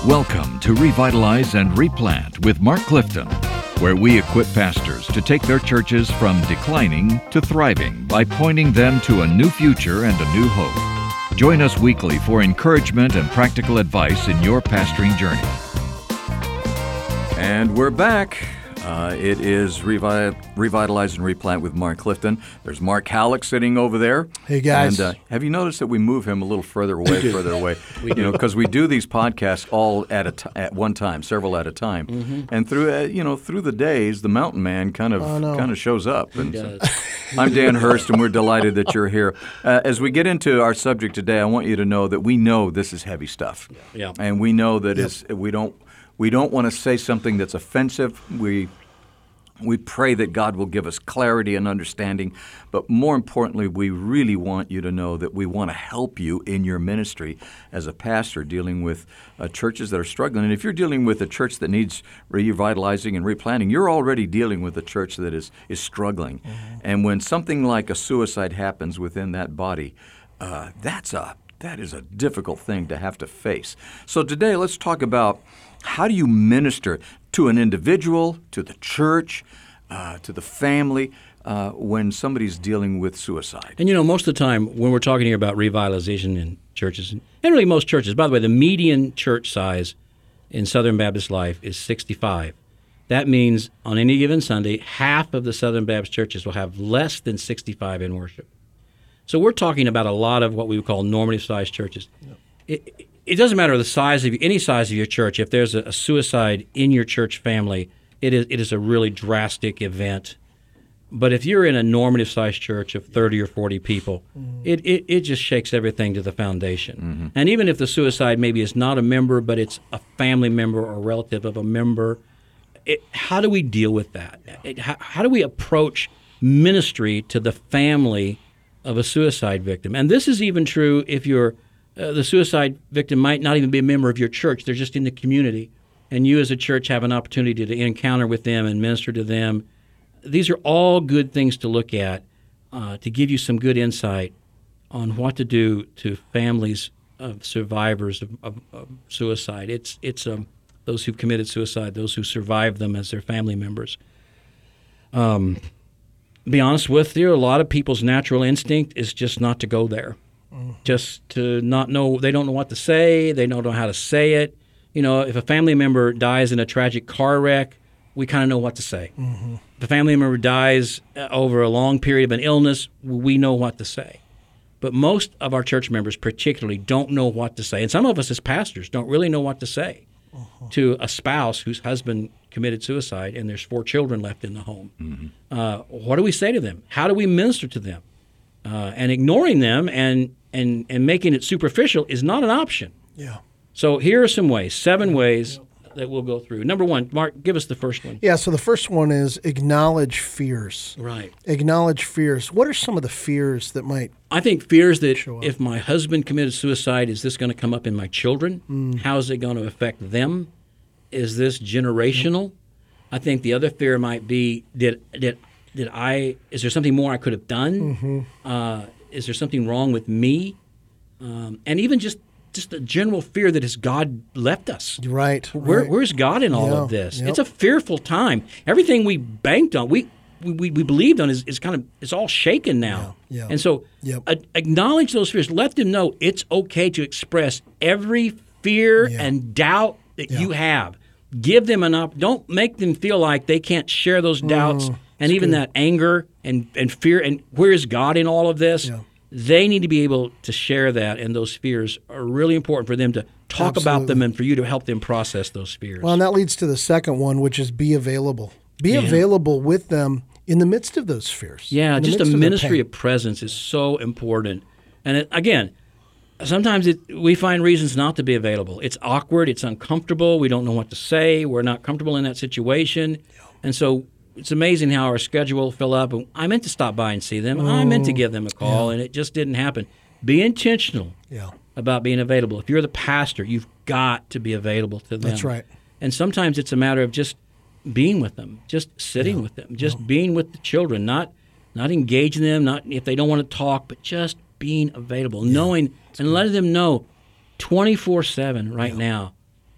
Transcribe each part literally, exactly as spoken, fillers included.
Welcome to Revitalize and Replant with Mark Clifton, where we equip pastors to take their churches from declining to thriving by pointing them to a new future and a new hope. Join us weekly for encouragement and practical advice in your pastoring journey. And we're back. Uh, it is Revi- Revitalize and Replant with Mark Clifton. There's Mark Halleck sitting over there. Hey, guys. And uh, have you noticed that we move him a little further away, further away? we do. You know, because we do these podcasts all at a t- at one time, several at a time. Mm-hmm. And through uh, you know through the days, the Mountain Man kind of oh, no. kind of shows up. And so, I'm Dan Hurst, and we're delighted that you're here. Uh, as we get into our subject today, I want you to know that we know this is heavy stuff. Yeah. And we know that yep. it's, we don't we don't want to say something that's offensive. We We pray that God will give us clarity and understanding, but more importantly, we really want you to know that we want to help you in your ministry as a pastor dealing with uh, churches that are struggling. And if you're dealing with a church that needs revitalizing and replanting, you're already dealing with a church that is, is struggling. Mm-hmm. And when something like a suicide happens within that body, uh, that's a that is a difficult thing to have to face. So today, let's talk about how do you minister to an individual, to the church, uh, to the family, uh, when somebody's dealing with suicide. And you know, most of the time when we're talking here about revitalization in churches, and really most churches, by the way, the median church size in Southern Baptist life is sixty-five. That means on any given Sunday, half of the Southern Baptist churches will have less than sixty-five in worship. So we're talking about a lot of what we would call normative-sized churches. Yep. It, it doesn't matter the size of any size of your church. If there's a, a suicide in your church family, it is it is a really drastic event. But if you're in a normative-sized church of thirty or forty people, mm-hmm. it, it, it just shakes everything to the foundation. Mm-hmm. And even if the suicide maybe is not a member, but it's a family member or relative of a member, it, how do we deal with that? It, how, how do we approach ministry to the family of a suicide victim? And this is even true if you're uh, the suicide victim might not even be a member of your church. They're just in the community. And you as a church have an opportunity to encounter with them and minister to them. These are all good things to look at uh, to give you some good insight on what to do to families of survivors of, of, of suicide. It's it's um, those who've committed suicide, those who survived them as their family members. Um. Be honest with you, a lot of people's natural instinct is just not to go there, mm-hmm. just to not know. They don't know what to say. They don't know how to say it. You know, if a family member dies in a tragic car wreck, we kind of know what to say. Mm-hmm. If a family member dies over a long period of an illness, we know what to say. But most of our church members particularly don't know what to say. And some of us as pastors don't really know what to say uh-huh. to a spouse whose husband committed suicide and there's four children left in the home. Mm-hmm. Uh, what do we say to them? How do we minister to them? Uh, and ignoring them and, and, and making it superficial is not an option. Yeah. So here are some ways, seven ways yeah. that we'll go through. Number one, Mark, give us the first one. Yeah, so the first one is acknowledge fears. Right. Acknowledge fears. What are some of the fears that might I think fears that if my husband committed suicide, is this going to come up in my children? Mm. How is it going to affect them? Is this generational? I think the other fear might be, did did did I? Is there something more I could have done? Mm-hmm. Uh, is there something wrong with me? Um, and even just just a general fear that has God left us? Right. Where, right. Where's God in all yeah, of this? yep. It's a fearful time. Everything we banked on, we we, we believed on is, is kind of it's all shaken now. Yeah, yeah. And so yep. a, acknowledge those fears. Let them know it's okay to express every fear yeah. and doubt that yeah. you have. Give them an op- Don't make them feel like they can't share those doubts mm, and even good. that anger and, and fear. And where is God in all of this? Yeah. They need to be able to share that, and those fears are really important for them to talk Absolutely. about them and for you to help them process those fears. Well, and that leads to the second one, which is be available. Be Yeah. available with them in the midst of those fears. Yeah, in the just a midst of their ministry pain. of presence is so important. And it, again, sometimes it, we find reasons not to be available. It's awkward. It's uncomfortable. We don't know what to say. We're not comfortable in that situation. Yeah. And so it's amazing how our schedule will fill up. I meant to stop by and see them. Oh, I meant to give them a call, yeah. and it just didn't happen. Be intentional yeah. about being available. If you're the pastor, you've got to be available to them. That's right. And sometimes it's a matter of just being with them, just sitting Yeah. with them, just Yeah. being with the children, not not engaging them, not if they don't want to talk, but just being available, yeah. knowing and letting them know twenty-four seven right yeah. now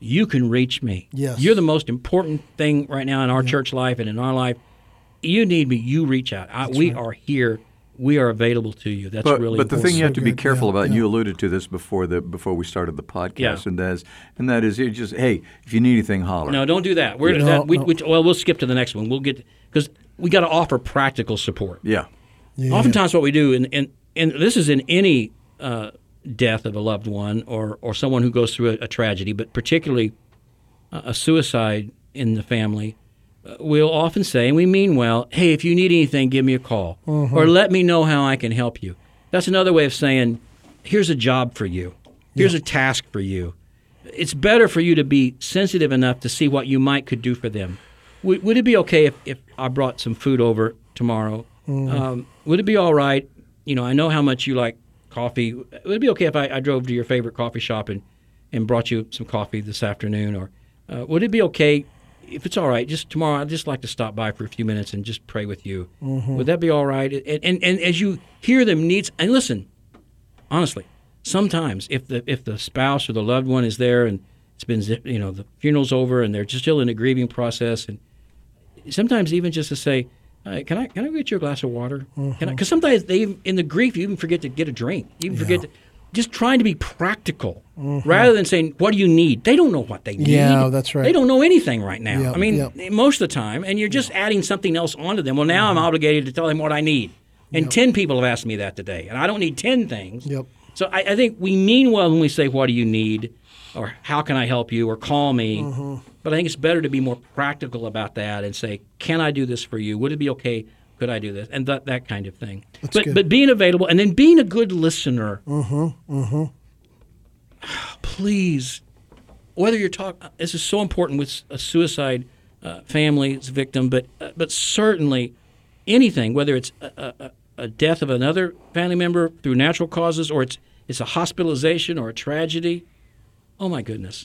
you can reach me. Yes. You're the most important thing right now in our church life and in our life. You need me. You reach out. I, we right. are here. We are available to you. That's But, really but the important. thing you have to be good. careful Yeah, about, and yeah. you alluded to this before the before we started the podcast, Yeah. and that is, and that is, you just hey, if you need anything, holler. No, don't do that. We're No, that, we, no. we, well, we'll skip to the next one. We'll get because we got to offer practical support. Yeah, Yeah. Oftentimes, what we do, and and, and this is in any uh, death of a loved one or or someone who goes through a, a tragedy, but particularly a, a suicide in the family. Uh, we'll often say, and we mean well, hey, if you need anything, give me a call, Mm-hmm. or let me know how I can help you. That's another way of saying, here's a job for you. Here's a task for you. It's better for you to be sensitive enough to see what you might could do for them. Would, would it be okay if, if I brought some food over tomorrow? Mm-hmm. Um, would it be all right? You know, I know how much you like coffee. Would it be okay if I, I drove to your favorite coffee shop and, and brought you some coffee this afternoon? Or uh, would it be okay if it's all right, just tomorrow I'd just like to stop by for a few minutes and just pray with you? Mm-hmm. Would that be all right? And, and, and as you hear them needs, and listen, honestly, sometimes if the if the spouse or the loved one is there and it's been, you know, the funeral's over and they're just still in the grieving process, and sometimes even just to say, uh, can I can I get you a glass of water? Mm-hmm. Can I? Because sometimes they in the grief you even forget to get a drink. You even forget to, just trying to be practical rather than saying, what do you need? They don't know what they need. Yeah, that's right. They don't know anything right now. Yep, I mean, yep. most of the time, and you're just adding something else onto them. Well, now I'm obligated to tell them what I need. And ten people have asked me that today, and I don't need ten things. Yep. So I, I think we mean well when we say, what do you need? Or how can I help you? Or call me. But I think it's better to be more practical about that and say, can I do this for you? Would it be okay? Could I do this? And that, that kind of thing. That's but good. but being available and then being a good listener. Please, whether you're talking, this is so important with a suicide uh, family's victim, but uh, but certainly anything, whether it's a, a, a death of another family member through natural causes, or it's it's a hospitalization or a tragedy. Oh my goodness!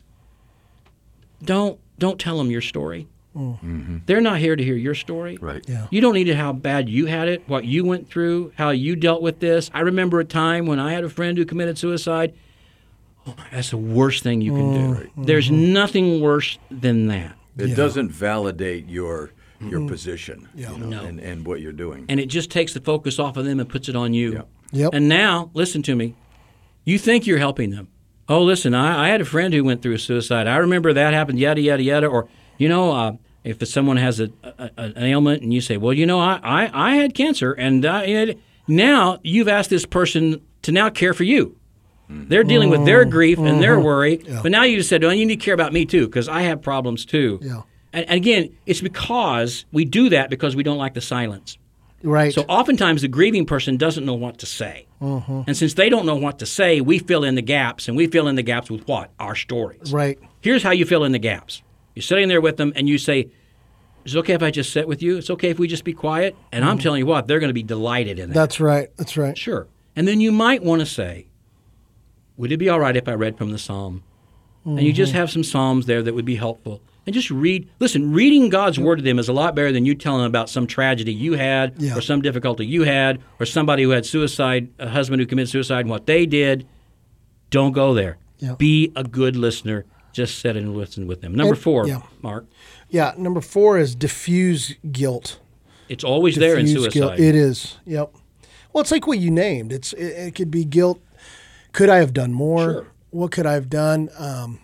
Don't don't tell them your story. Mm-hmm. They're not here to hear your story. right. Yeah. You don't need to how bad you had it, what you went through, how you dealt with this. I remember a time when I had a friend who committed suicide. Oh, that's the worst thing you can do. Right. There's nothing worse than that. It Yeah. doesn't validate your your position, Yeah. you know, No. and, and what you're doing. And it just takes the focus off of them and puts it on you. Yeah. Yep. And now, listen to me. You think you're helping them. Oh, listen, I, I had a friend who went through suicide. I remember that happened, yada, yada, yada. Or, you know, uh, if someone has a, a, an ailment and you say, well, you know, I, I, I had cancer. And I had, now you've asked this person to now care for you. They're dealing with their grief and their worry. Yeah. But now you just said, well, you need to care about me too because I have problems too. Yeah. And, and again, it's because we do that because we don't like the silence. Right. So oftentimes the grieving person doesn't know what to say. And since they don't know what to say, we fill in the gaps, and we fill in the gaps with what? Our stories. right. Here's how you fill in the gaps. You're sitting there with them, and you say, is it okay if I just sit with you? It's okay if we just be quiet? And I'm telling you what, they're going to be delighted in that. That's right. That's right. Sure. And then you might want to say, would it be all right if I read from the Psalm? And you just have some Psalms there that would be helpful. And just read. Listen, reading God's Word to them is a lot better than you telling them about some tragedy you had Yeah. or some difficulty you had or somebody who had suicide, a husband who committed suicide and what they did. Don't go there. Yeah. Be a good listener. Just sit and listen with them. Number And- four, yeah. Mark, Yeah. Number four is diffuse guilt. it's always there in Diffuse suicide. guilt. It is. Yep. Well, it's like what you named. It's it, it could be guilt. Could I have done more? Sure. What could I have done? Um,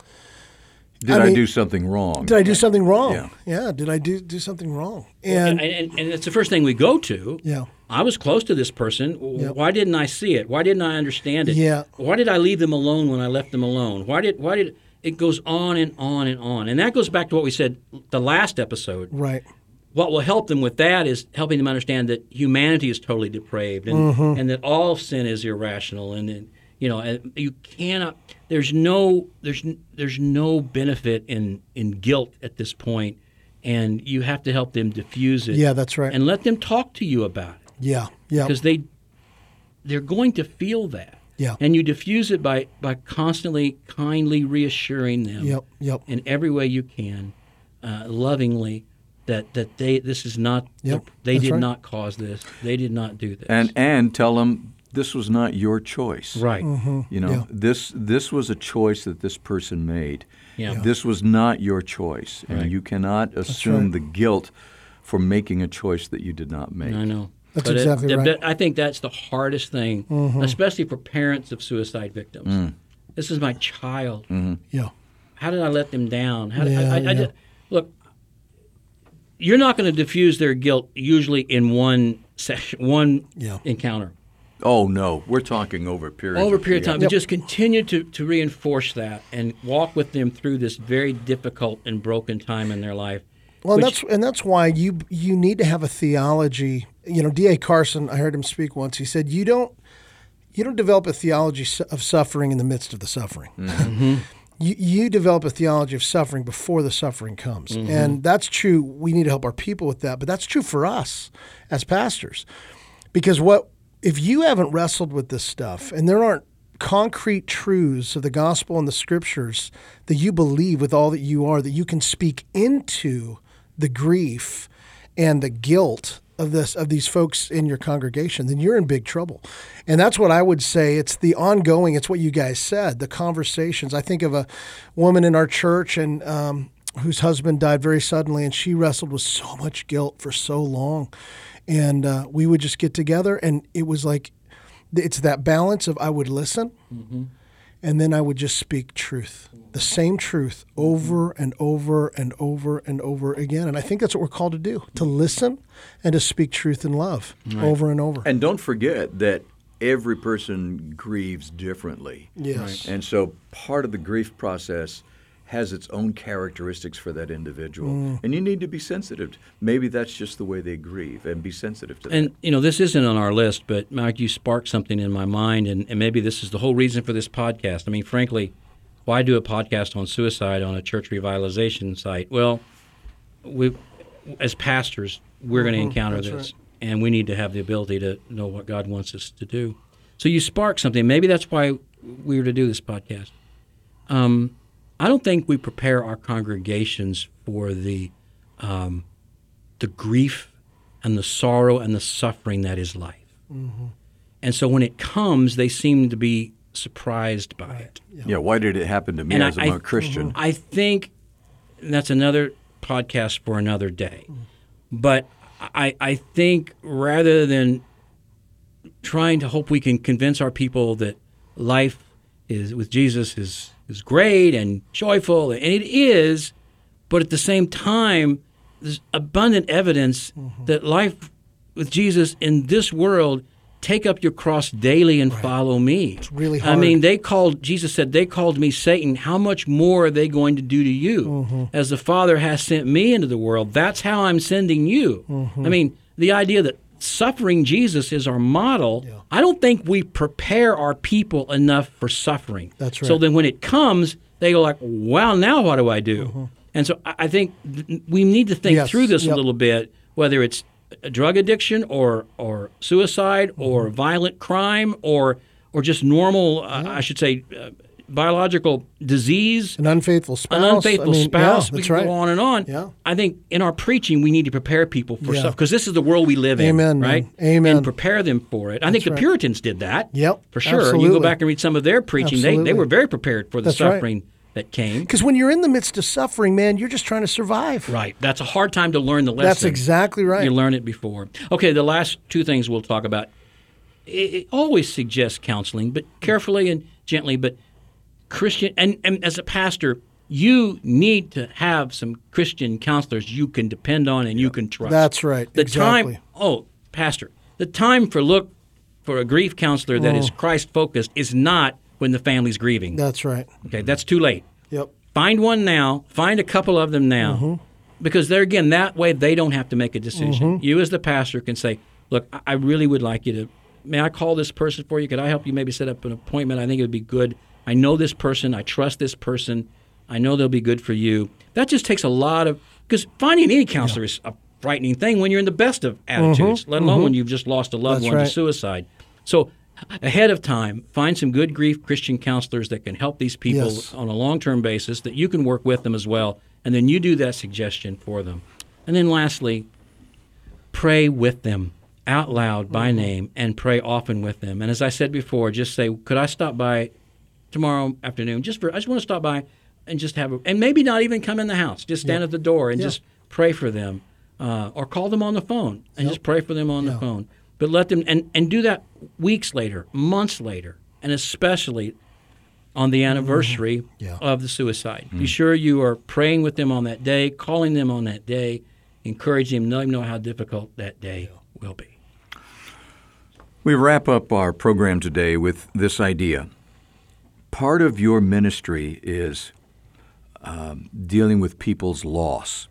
Did I I, mean, do something wrong? did I do something wrong? Yeah. Yeah. Did I do do something wrong? And, And, and, and it's the first thing we go to. yeah. I was close to this person. Yep. Why didn't I see it? Why didn't I understand it? Yeah. Why did I leave them alone when I left them alone? Why did why did it goes on and on and on? And that goes back to what we said the last episode. Right. What will help them with that is helping them understand that humanity is totally depraved and, Mm-hmm. and that all sin is irrational and, and you know and you cannot. There's no there's there's no benefit in in guilt at this point, and you have to help them diffuse it. Yeah, that's right. And let them talk to you about it. Yeah. Yeah. Because they they're going to feel that. Yeah. And you diffuse it by, by constantly, kindly reassuring them Yep. Yep. in every way you can, uh, lovingly, that, that they this is not Yep, they that's did right. not cause this. They did not do this. and and tell them this was not your choice. Right. You know, Yeah. this this was a choice that this person made. Yeah. Yeah. This was not your choice, and Right. you cannot assume right. the guilt for making a choice that you did not make. I know. That's But it- exactly th- right. th- I think that's the hardest thing, especially for parents of suicide victims. This is my child. Yeah. How did I let them down? How did, Yeah, I, I, I yeah. did- look, you're not going to diffuse their guilt usually in one session, one Yeah. encounter. Oh no, we're talking over a period. Over a period of time, yeah. but Yep. just continue to, to reinforce that and walk with them through this very difficult and broken time in their life. Well, and which- that's and that's why you you need to have a theology. You know, D A Carson, I heard him speak once. He said, "You don't you don't develop a theology su- of suffering in the midst of the suffering. You you develop a theology of suffering before the suffering comes, and that's true. We need to help our people with that, but that's true for us as pastors, because what if you haven't wrestled with this stuff, and there aren't concrete truths of the gospel and the scriptures that you believe with all that you are, that you can speak into the grief and the guilt of this of these folks in your congregation, then you're in big trouble. And that's what I would say. It's the ongoing, it's what you guys said, the conversations. I think of a woman in our church and um, whose husband died very suddenly, and she wrestled with so much guilt for so long. And uh, we would just get together, and it was like, it's that balance of I would listen, and then I would just speak truth, the same truth over and over and over and over again. And I think that's what we're called to do, to listen and to speak truth in love over and over. And don't forget that every person grieves differently. Yes. And so part of the grief process has its own characteristics for that individual. Mm. And you need to be sensitive. Maybe that's just the way they grieve, and be sensitive to that. And, you know, this isn't on our list, but, Mike, you sparked something in my mind, and, and maybe this is the whole reason for this podcast. I mean, frankly, why do a podcast on suicide on a church revitalization site? Well, we, as pastors, we're going to encounter that's this, right. and we need to have the ability to know what God wants us to do. So you sparked something. Maybe that's why we were to do this podcast. Um, I don't think we prepare our congregations for the um, the grief and the sorrow and the suffering that is life. And so when it comes, they seem to be surprised by it. yeah, why did it happen to me And as I- a I- Christian? I think that's another podcast for another day. But I, I think rather than trying to hope we can convince our people that life is with Jesus is is great and joyful, and it is, but at the same time, there's abundant evidence that life with Jesus in this world, take up your cross daily and follow me. It's really I hard. mean, they called, Jesus said, they called me Satan. How much more are they going to do to you? As the Father has sent me into the world, that's how I'm sending you. I mean, the idea that suffering Jesus is our model, I don't think we prepare our people enough for suffering. That's So right. then when it comes, they go like, wow, now what do I do? And so I I think th- we need to think Yes, through this yep. a little bit, whether it's a drug addiction or or suicide or violent crime or or just normal, uh, I should say, uh, biological disease, An unfaithful spouse. an unfaithful I mean, spouse. Yeah, we that's can right. go on and on. Yeah. I think in our preaching, we need to prepare people for Yeah. stuff because this is the world we live in, Amen, man. right? Amen. And prepare them for it. I think the right. Puritans did that. Yep, for sure. You absolutely. go back and read some of their preaching; they Absolutely. they were very prepared for the That's right. suffering that came. Because when you're in the midst of suffering, man, you're just trying to survive. Right. That's a hard time to learn the lesson. That's exactly right. You learn it before. Okay, the last two things we'll talk about. It, it always suggests counseling, but carefully and gently. But Christian, and, and as a pastor, you need to have some Christian counselors you can depend on and you can trust. That's right. The Exactly. time, oh, pastor, the time for look for a grief counselor that is Christ focused is not when the family's grieving. That's right. Okay, that's too late. Yep. Find one now. Find a couple of them now. Mm-hmm. Because there again, that way they don't have to make a decision. You as the pastor can say, look, I- I really would like you to, may I call this person for you? Could I help you maybe set up an appointment? I think it would be good. I know this person. I trust this person. I know they'll be good for you. That just takes a lot of, because finding any counselor is a frightening thing when you're in the best of attitudes, let alone when you've just lost a loved That's one right. to suicide. So ahead of time, find some good grief Christian counselors that can help these people Yes. on a long-term basis, that you can work with them as well, and then you do that suggestion for them. And then lastly, pray with them. out loud by mm-hmm. name and pray often with them. And as I said before, just say, could I stop by tomorrow afternoon? Just for I just want to stop by and just have a, and maybe not even come in the house. Just stand yep. at the door and yep. just pray for them. Uh, or call them on the phone and yep. just pray for them on yep. the phone. But let them, and, and do that weeks later, months later, and especially on the anniversary mm-hmm. yeah. of the suicide. Mm-hmm. Be sure you are praying with them on that day, calling them on that day, encouraging them, let them know how difficult that day yeah. will be. We wrap up our program today with this idea. Part of your ministry is um, dealing with people's loss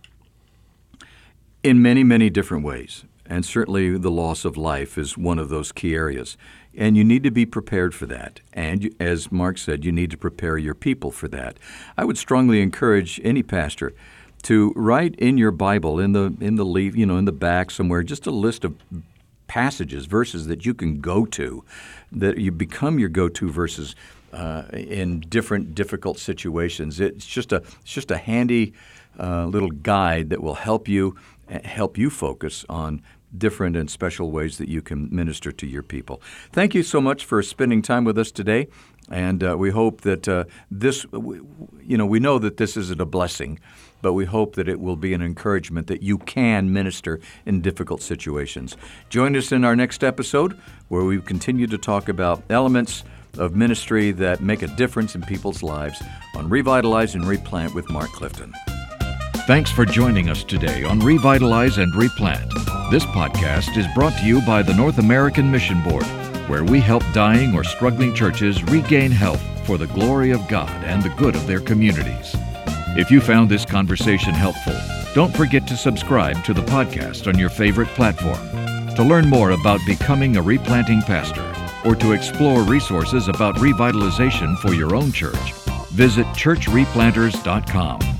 in many, many different ways. And certainly the loss of life is one of those key areas. And you need to be prepared for that. And you, as Mark said, you need to prepare your people for that. I would strongly encourage any pastor to write in your Bible, in the in the leaf, you know, in the back somewhere, just a list of passages, verses that you can go to, that you become your go-to verses uh, in different difficult situations. It's just a it's just a handy uh, little guide that will help you help you focus on different and special ways that you can minister to your people. Thank you so much for spending time with us today, and uh, we hope that uh, this, you know, we know that this isn't a blessing, but we hope that it will be an encouragement that you can minister in difficult situations. Join us in our next episode where we continue to talk about elements of ministry that make a difference in people's lives on Revitalize and Replant with Mark Clifton. Thanks for joining us today on Revitalize and Replant. This podcast is brought to you by the North American Mission Board, where we help dying or struggling churches regain health for the glory of God and the good of their communities. If you found this conversation helpful, don't forget to subscribe to the podcast on your favorite platform. To learn more about becoming a replanting pastor or to explore resources about revitalization for your own church, visit church replanters dot com.